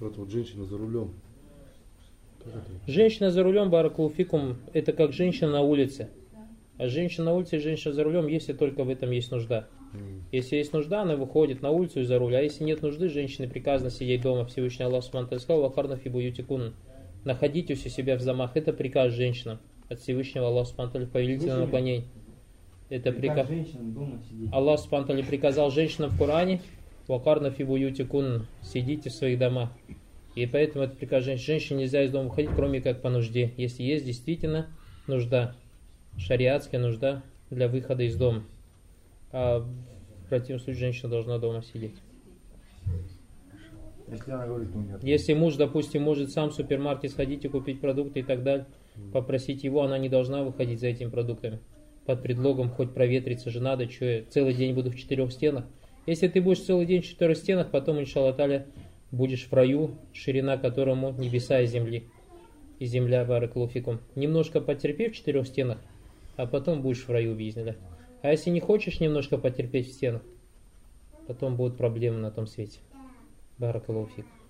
Вот женщина за рулем. Женщина за рулем, баракулуфикум, это как женщина на улице. А женщина на улице и женщина за рулем, если только в этом есть нужда. Если есть нужда, она выходит на улицу и за руль. А если нет нужды, женщине приказано сидеть дома. Всевышний Аллах Субхану ва Тааля сказал: «Вакарна фи буютикунна». Находитесь у себя в замах. Это приказ женщинам от Всевышнего Аллаха Субхану ва Тааля, повелительного наклонения. Это приказ. Аллах Субхану ва Тааля приказал женщинам в Коране: «Вакарна фи буютикунна». Сидите в своих домах. И поэтому это приказ женщин. Женщине нельзя из дома выходить, кроме как по нужде. Если есть действительно нужда, шариатская нужда для выхода из дома. А в противном случае женщина должна дома сидеть. Если она говорит, ну нет. Если муж, допустим, может сам в супермаркет сходить и купить продукты и так далее, попросить его, она не должна выходить за этими продуктами. Под предлогом хоть проветриться же надо, что я целый день буду в 4 стенах. Если ты будешь целый день в 4 стенах, потом, иншаллах та'аля, будешь в раю, ширина которому небеса и земли. И земля, баракалуфикум. Немножко потерпи в 4 стенах, а потом будешь в раю, биизниллях. А если не хочешь немножко потерпеть в стенах, потом будут проблемы на том свете. Баракаллаху фик.